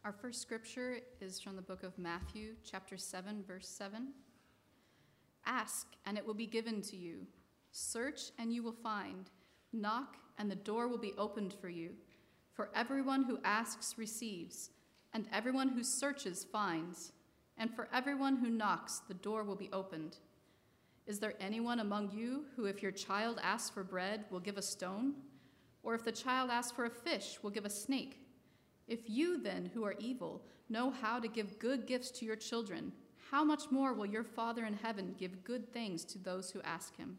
Our first scripture is from the book of Matthew, chapter 7, verse 7. Ask, and it will be given to you. Search, and you will find. Knock, and the door will be opened for you. For everyone who asks receives, and everyone who searches finds, and for everyone who knocks, the door will be opened. Is there anyone among you who, if your child asks for bread, will give a stone? Or if the child asks for a fish, will give a snake? If you then, who are evil, know how to give good gifts to your children, how much more will your Father in heaven give good things to those who ask him?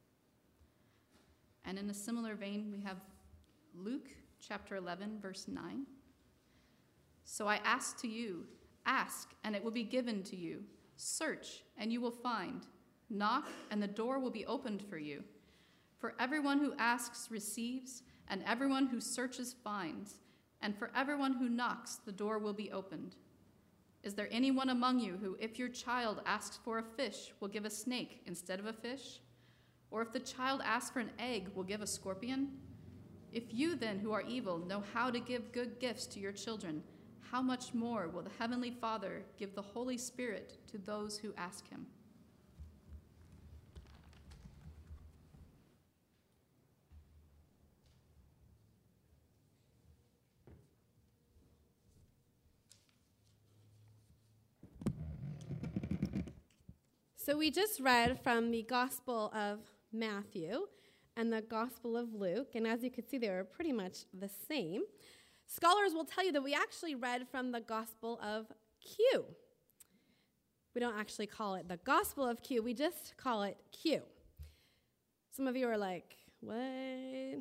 And in a similar vein, we have Luke chapter 11, verse 9. So I ask to you, ask, and it will be given to you. Search, and you will find. Knock, and the door will be opened for you. For everyone who asks receives, and everyone who searches finds, and for everyone who knocks, the door will be opened. Is there anyone among you who, if your child asks for a fish, will give a snake instead of a fish? Or if the child asks for an egg, will give a scorpion? If you then, who are evil, know how to give good gifts to your children, how much more will the Heavenly Father give the Holy Spirit to those who ask him? So we just read from the Gospel of Matthew and the Gospel of Luke, and as you can see, they were pretty much the same. Scholars will tell you that we actually read from the Gospel of Q. We don't actually call it the Gospel of Q, we just call it Q. Some of you are like, what?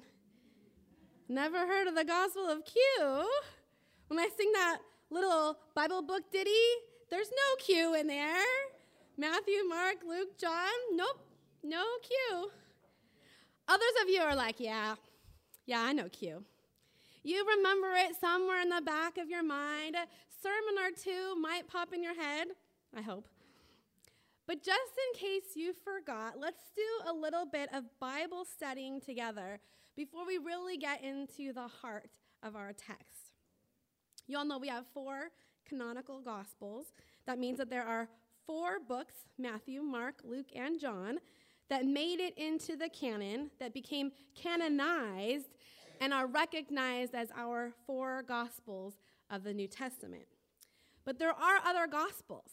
Never heard of the Gospel of Q? When I sing that little Bible book ditty, there's no Q in there. Matthew, Mark, Luke, John, nope, no Q. Others of you are like, yeah, I know Q. You remember it somewhere in the back of your mind. A sermon or two might pop in your head, I hope. But just in case you forgot, let's do a little bit of Bible studying together before we really get into the heart of our text. You all know we have 4 canonical Gospels. That means that there are 4 books, Matthew, Mark, Luke, and John, that made it into the canon, that became canonized, and are recognized as our 4 Gospels of the New Testament. But there are other Gospels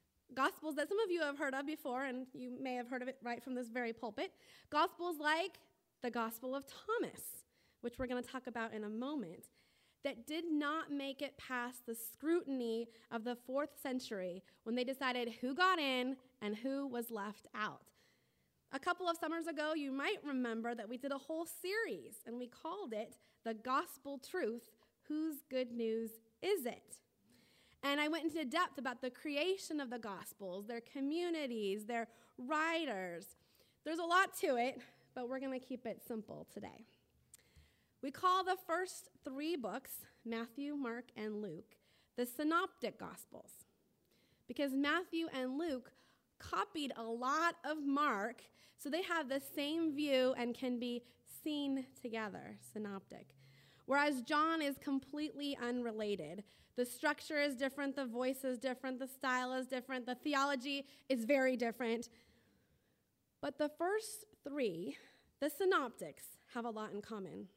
that some of you have heard of before, and you may have heard of it right from this very pulpit. Gospels like the Gospel of Thomas, which we're going to talk about in a moment, that did not make it past the scrutiny of the 4th century when they decided who got in and who was left out. A couple of summers ago, you might remember that we did a whole series, and we called it The Gospel Truth, Whose Good News Is It? And I went into depth about the creation of the Gospels, their communities, their writers. There's a lot to it, but we're going to keep it simple today. We call the first 3 books, Matthew, Mark, and Luke, the Synoptic Gospels, because Matthew and Luke copied a lot of Mark, so they have the same view and can be seen together, synoptic. Whereas John is completely unrelated. The structure is different, the voice is different, the style is different, the theology is very different. But the first 3, the synoptics, have a lot in common.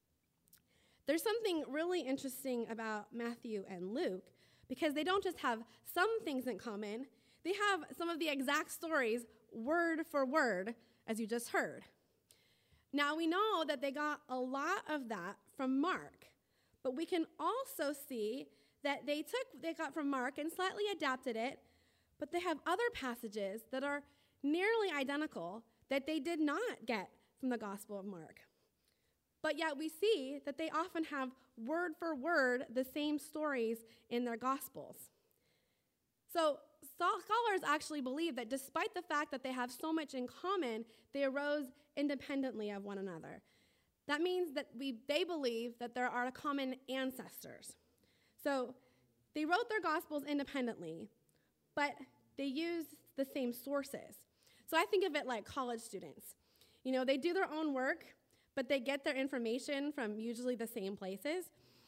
There's something really interesting about Matthew and Luke because they don't just have some things in common, they have some of the exact stories word for word, as you just heard. Now, we know that they got a lot of that from Mark, but we can also see that they got from Mark and slightly adapted it, but they have other passages that are nearly identical that they did not get from the Gospel of Mark. But yet we see that they often have word for word the same stories in their Gospels. So scholars actually believe that despite the fact that they have so much in common, they arose independently of one another. That means that they believe that there are common ancestors. So they wrote their Gospels independently, but they used the same sources. So I think of it like college students. You know, they do their own work, but they get their information from usually the same places.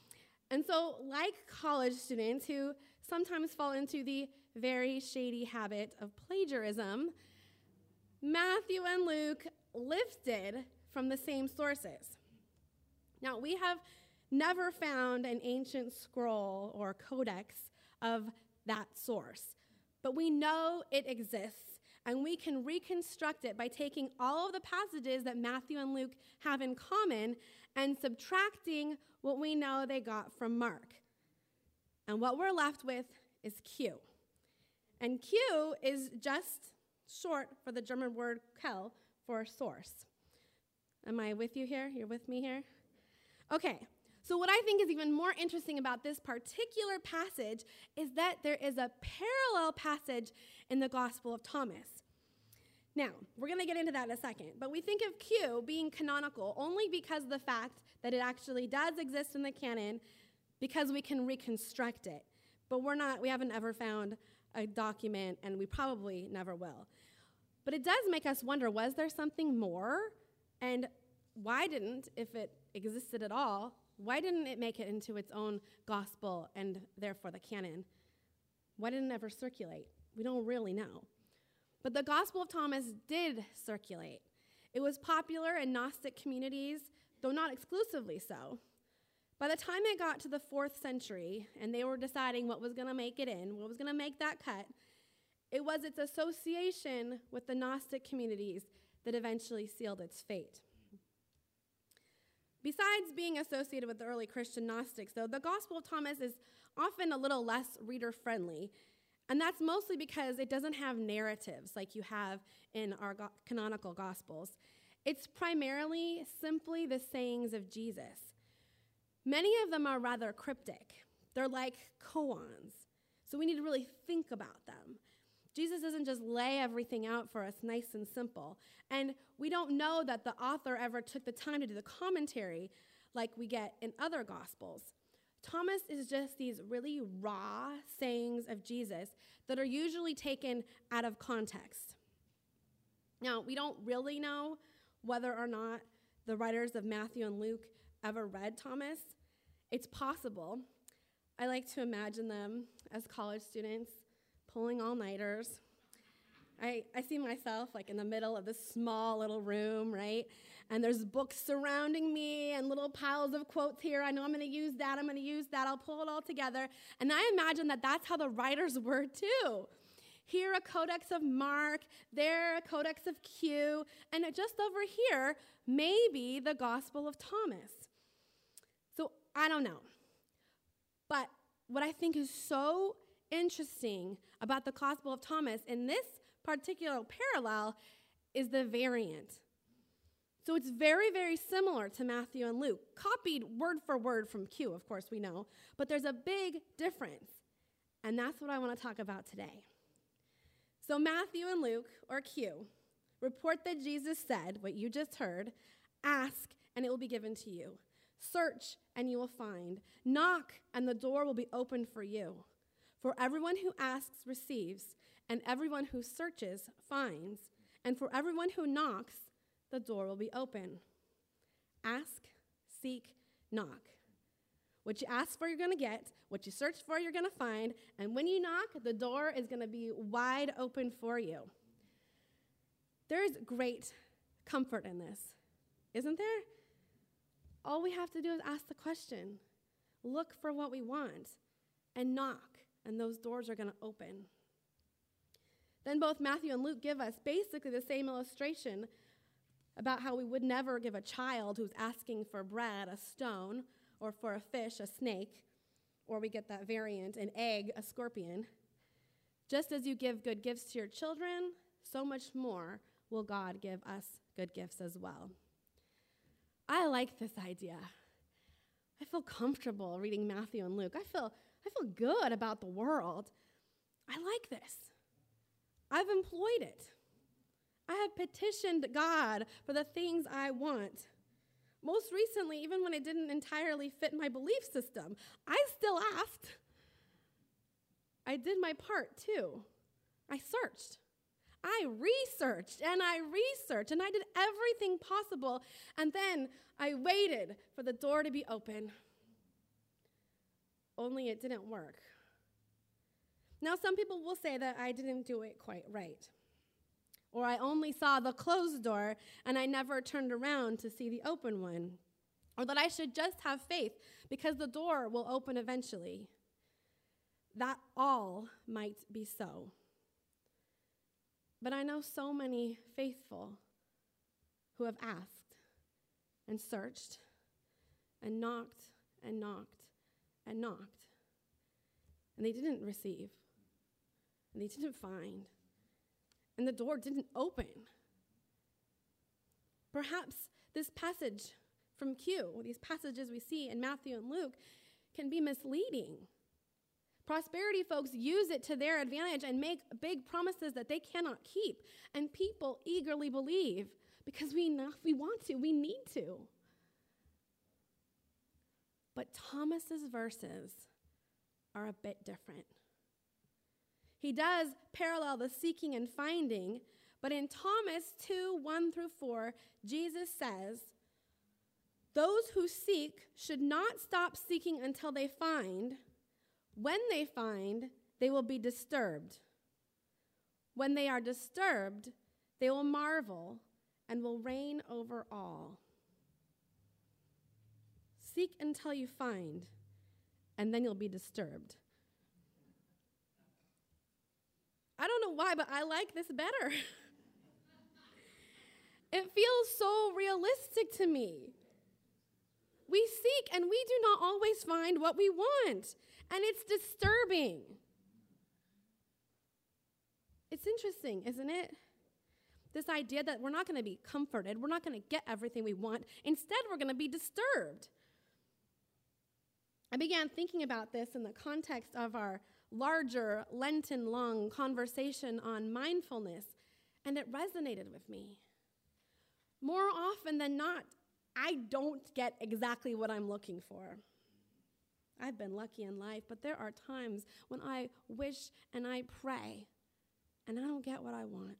And so, like college students who sometimes fall into the very shady habit of plagiarism, Matthew and Luke lifted from the same sources. Now, we have never found an ancient scroll or codex of that source, but we know it exists, and we can reconstruct it by taking all of the passages that Matthew and Luke have in common and subtracting what we know they got from Mark. And what we're left with is Q. And Q is just short for the German word Quelle for source. Am I with you here? You're with me here? Okay, so what I think is even more interesting about this particular passage is that there is a parallel passage in the Gospel of Thomas. Now, we're going to get into that in a second, but we think of Q being canonical only because of the fact that it actually does exist in the canon, because we can reconstruct it. But we haven't ever found a document, and we probably never will. But it does make us wonder, was there something more? And why didn't, if it existed at all, why didn't it make it into its own gospel and therefore the canon? Why didn't it ever circulate? We don't really know. But the Gospel of Thomas did circulate. It was popular in Gnostic communities, though not exclusively so. By the time it got to the 4th century and they were deciding what was going to make it in, what was going to make that cut, it was its association with the Gnostic communities that eventually sealed its fate. Besides being associated with the early Christian Gnostics, though, the Gospel of Thomas is often a little less reader-friendly, and that's mostly because it doesn't have narratives like you have in our canonical Gospels. It's primarily simply the sayings of Jesus. Many of them are rather cryptic. They're like koans, so we need to really think about them. Jesus doesn't just lay everything out for us nice and simple. And we don't know that the author ever took the time to do the commentary like we get in other Gospels. Thomas is just these really raw sayings of Jesus that are usually taken out of context. Now, we don't really know whether or not the writers of Matthew and Luke ever read Thomas. It's possible. I like to imagine them as college students pulling all-nighters. I see myself like in the middle of this small little room, right? And there's books surrounding me and little piles of quotes here. I know I'm going to use that. I'm going to use that. I'll pull it all together. And I imagine that that's how the writers were too. Here a codex of Mark, there a codex of Q, and just over here, maybe the Gospel of Thomas. So I don't know. But what I think is so interesting about the Gospel of Thomas in this particular parallel is the variant. So it's very, very similar to Matthew and Luke, copied word for word from Q, of course we know, but there's a big difference, and that's what I want to talk about today. So Matthew and Luke, or Q, report that Jesus said, what you just heard, ask and it will be given to you. Search and you will find. Knock and the door will be opened for you. For everyone who asks receives, and everyone who searches finds, and for everyone who knocks, the door will be open. Ask, seek, knock. What you ask for, you're going to get. What you search for, you're going to find. And when you knock, the door is going to be wide open for you. There's great comfort in this, isn't there? All we have to do is ask the question, look for what we want, and knock, and those doors are going to open. Then both Matthew and Luke give us basically the same illustration about how we would never give a child who's asking for bread a stone, or for a fish a snake, or we get that variant, an egg, a scorpion. Just as you give good gifts to your children, so much more will God give us good gifts as well. I like this idea. I feel comfortable reading Matthew and Luke. I feel good about the world. I like this. I've employed it. I have petitioned God for the things I want. Most recently, even when it didn't entirely fit my belief system, I still asked. I did my part too. I searched. I researched, and I did everything possible, and then I waited for the door to be open. only it didn't work. Now, some people will say that I didn't do it quite right, or I only saw the closed door and I never turned around to see the open one, or that I should just have faith because the door will open eventually. That all might be so. But I know so many faithful who have asked and searched and knocked and knocked and knocked, and they didn't receive, and they didn't find, and the door didn't open. Perhaps this passage from Q, these passages we see in Matthew and Luke, can be misleading. Prosperity folks use it to their advantage and make big promises that they cannot keep, and people eagerly believe because we want to, we need to. But Thomas's verses are a bit different. He does parallel the seeking and finding, but in Thomas 2:1-4, Jesus says, "Those who seek should not stop seeking until they find. When they find, they will be disturbed. When they are disturbed, they will marvel and will reign over all." Seek until you find, and then you'll be disturbed. I don't know why, but I like this better. It feels so realistic to me. We seek and we do not always find what we want, and it's disturbing. It's interesting, isn't it? This idea that we're not going to be comforted, we're not going to get everything we want. Instead, we're going to be disturbed. I began thinking about this in the context of our larger Lenten-long conversation on mindfulness, and it resonated with me. More often than not, I don't get exactly what I'm looking for. I've been lucky in life, but there are times when I wish and I pray, and I don't get what I want.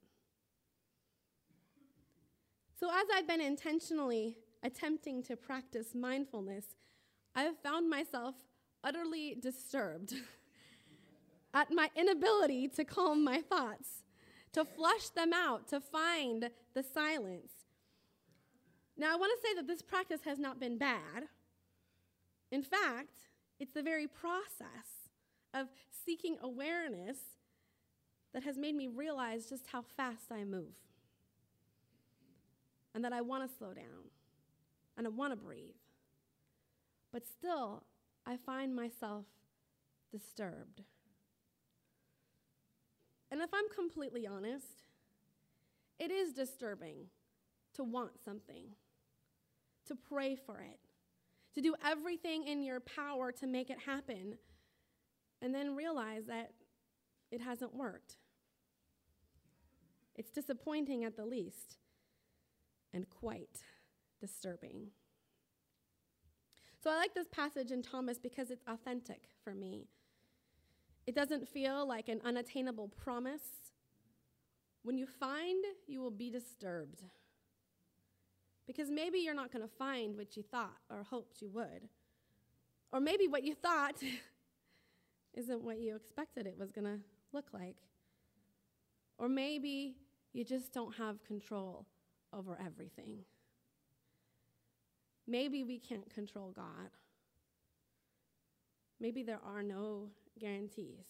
So as I've been intentionally attempting to practice mindfulness, I have found myself utterly disturbed at my inability to calm my thoughts, to flush them out, to find the silence. Now, I want to say that this practice has not been bad. In fact, it's the very process of seeking awareness that has made me realize just how fast I move, and that I want to slow down, and I want to breathe. But still, I find myself disturbed. And if I'm completely honest, it is disturbing to want something, to pray for it, to do everything in your power to make it happen, and then realize that it hasn't worked. It's disappointing at the least, and quite disturbing. So I like this passage in Thomas because it's authentic for me. It doesn't feel like an unattainable promise. When you find, you will be disturbed. Because maybe you're not going to find what you thought or hoped you would. Or maybe what you thought isn't what you expected it was going to look like. Or maybe you just don't have control over everything. Maybe we can't control God. Maybe there are no guarantees.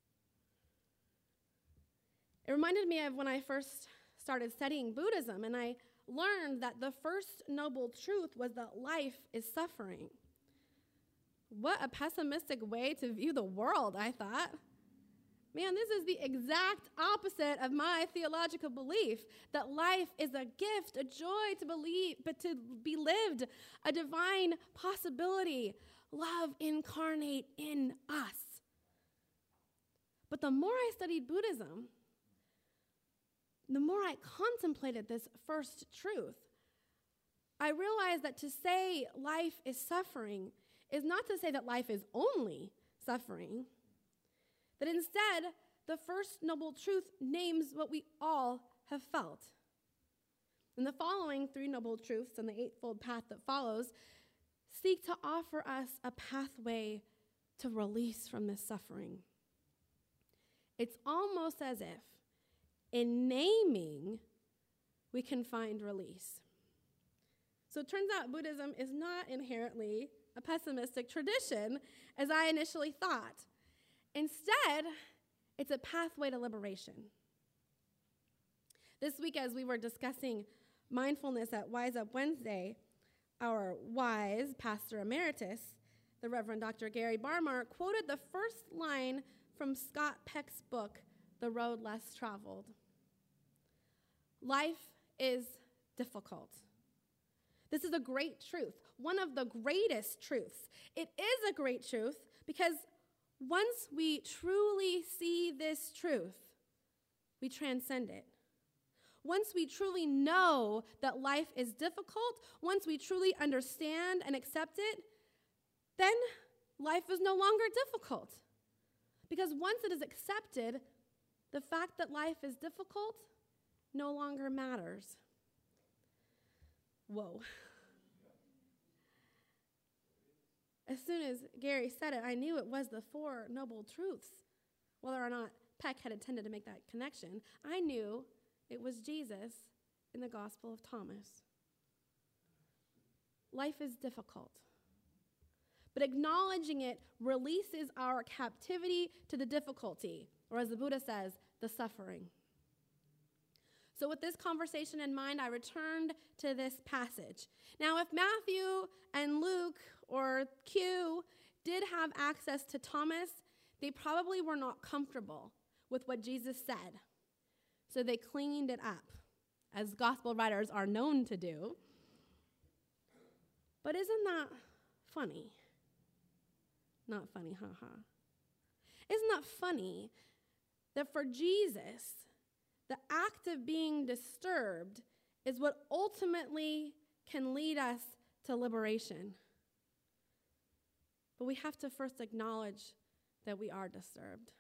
It reminded me of when I first started studying Buddhism, and I learned that the first noble truth was that life is suffering. What a pessimistic way to view the world, I thought. Man, this is the exact opposite of my theological belief, that life is a gift, a joy to believe, but to be lived, a divine possibility, love incarnate in us. But the more I studied Buddhism, the more I contemplated this first truth, I realized that to say life is suffering is not to say that life is only suffering. That instead, the first noble truth names what we all have felt. And the following three noble truths and the eightfold path that follows seek to offer us a pathway to release from this suffering. It's almost as if in naming, we can find release. So it turns out Buddhism is not inherently a pessimistic tradition, as I initially thought. Instead, it's a pathway to liberation. This week, as we were discussing mindfulness at Wise Up Wednesday, our wise pastor emeritus, the Reverend Dr. Gary Barmar, quoted the first line from Scott Peck's book, The Road Less Traveled. Life is difficult. This is a great truth, one of the greatest truths. It is a great truth because once we truly see this truth, we transcend it. Once we truly know that life is difficult, once we truly understand and accept it, then life is no longer difficult. Because once it is accepted, the fact that life is difficult no longer matters. Whoa. As soon as Gary said it, I knew it was the Four Noble Truths. Whether or not Peck had intended to make that connection, I knew it was Jesus in the Gospel of Thomas. Life is difficult, but acknowledging it releases our captivity to the difficulty, or as the Buddha says, the suffering. So with this conversation in mind, I returned to this passage. Now, if Matthew and Luke or Q did have access to Thomas, they probably were not comfortable with what Jesus said. So they cleaned it up, as gospel writers are known to do. But isn't that funny? Not funny, haha. Isn't that funny that for Jesus, the act of being disturbed is what ultimately can lead us to liberation? But we have to first acknowledge that we are disturbed.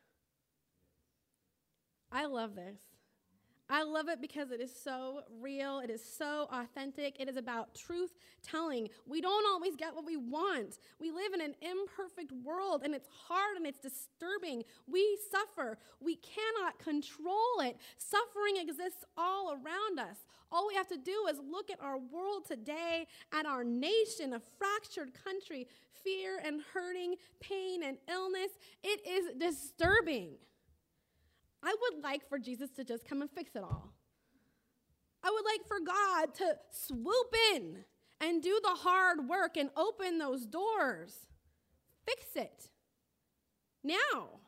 I love this. I love it because it is so real. It is so authentic. It is about truth telling. We don't always get what we want. We live in an imperfect world, and it's hard and it's disturbing. We suffer. We cannot control it. Suffering exists all around us. All we have to do is look at our world today, at our nation, a fractured country, fear and hurting, pain and illness. It is disturbing. I would like for Jesus to just come and fix it all. I would like for God to swoop in and do the hard work and open those doors. Fix it. Now.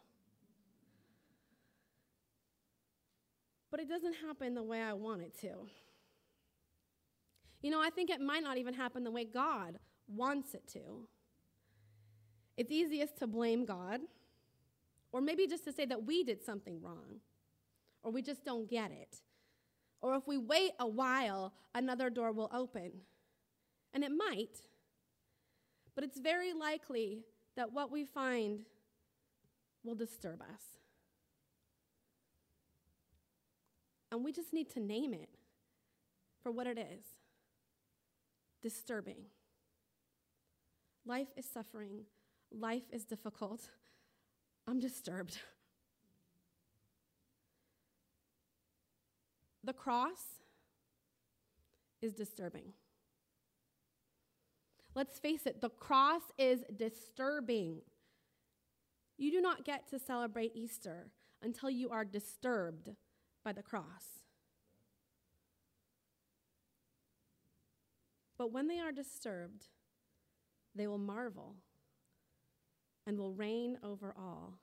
But it doesn't happen the way I want it to. You know, I think it might not even happen the way God wants it to. It's easiest to blame God. Or maybe just to say that we did something wrong, or we just don't get it. Or if we wait a while, another door will open. And it might, but it's very likely that what we find will disturb us. And we just need to name it for what it is. Disturbing. Life is suffering. Life is difficult. I'm disturbed. The cross is disturbing. Let's face it, the cross is disturbing. You do not get to celebrate Easter until you are disturbed by the cross. But when they are disturbed, they will marvel and will reign over all.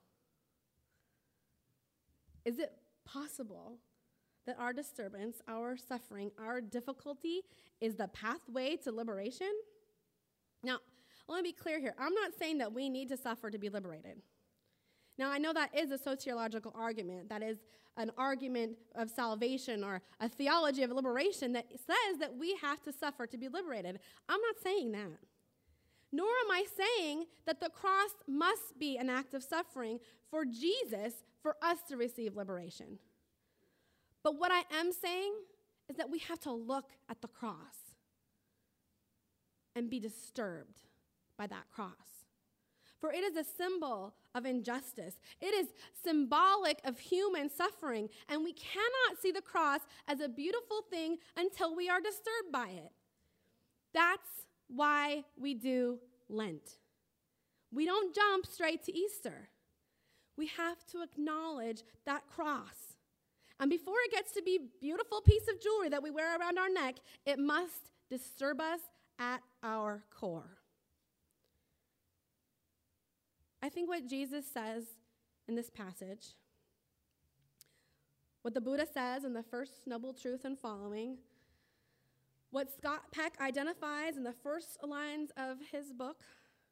Is it possible that our disturbance, our suffering, our difficulty is the pathway to liberation? Now, let me be clear here. I'm not saying that we need to suffer to be liberated. Now, I know that is a sociological argument. That is an argument of salvation or a theology of liberation that says that we have to suffer to be liberated. I'm not saying that. Nor am I saying that the cross must be an act of suffering for Jesus for us to receive liberation. But what I am saying is that we have to look at the cross and be disturbed by that cross. For it is a symbol of injustice. It is symbolic of human suffering, and we cannot see the cross as a beautiful thing until we are disturbed by it. That's why we do Lent. We don't jump straight to Easter. We have to acknowledge that cross. And before it gets to be a beautiful piece of jewelry that we wear around our neck, it must disturb us at our core. I think what Jesus says in this passage, what the Buddha says in the First Noble Truth and Following, what Scott Peck identifies in the first lines of his book,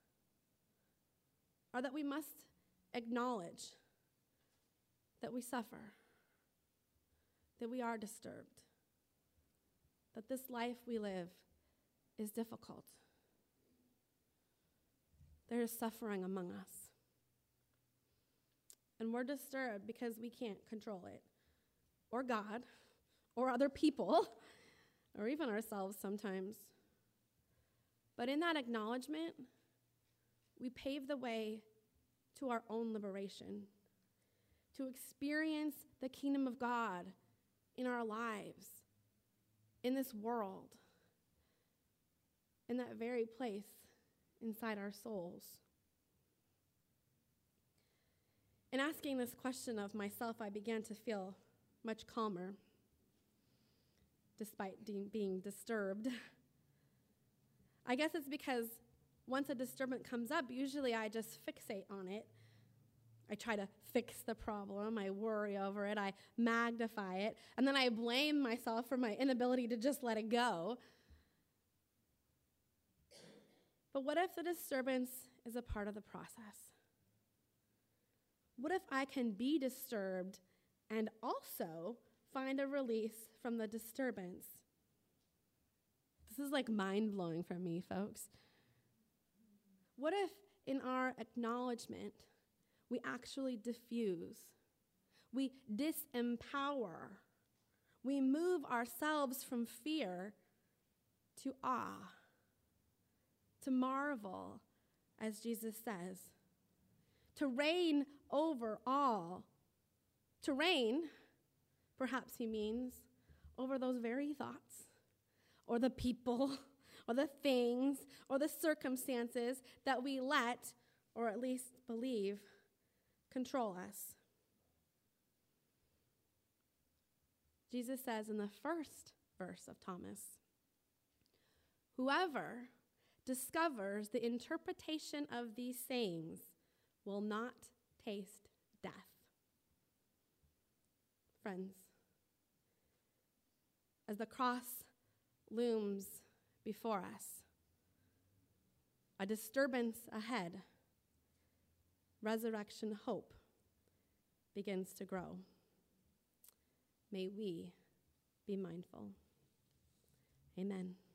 are that we must acknowledge that we suffer, that we are disturbed, that this life we live is difficult. There is suffering among us. And we're disturbed because we can't control it, or God, or other people, or even ourselves sometimes. But in that acknowledgement, we pave the way to our own liberation, to experience the kingdom of God in our lives, in this world, in that very place inside our souls. In asking this question of myself, I began to feel much calmer, despite being disturbed. I guess it's because once a disturbance comes up, usually I just fixate on it. I try to fix the problem, I worry over it, I magnify it, and then I blame myself for my inability to just let it go. But what if the disturbance is a part of the process? What if I can be disturbed and also find a release from the disturbance? This is like mind-blowing for me, folks. What if in our acknowledgement, we actually diffuse, we disempower, we move ourselves from fear to awe, to marvel, as Jesus says, to reign over all. To reign, perhaps he means, over those very thoughts, or the people, or the things, or the circumstances that we let, or at least believe, control us. Jesus says in the first verse of Thomas, whoever discovers the interpretation of these sayings will not taste death. Friends, as the cross looms before us, a disturbance ahead, resurrection hope begins to grow. May we be mindful. Amen.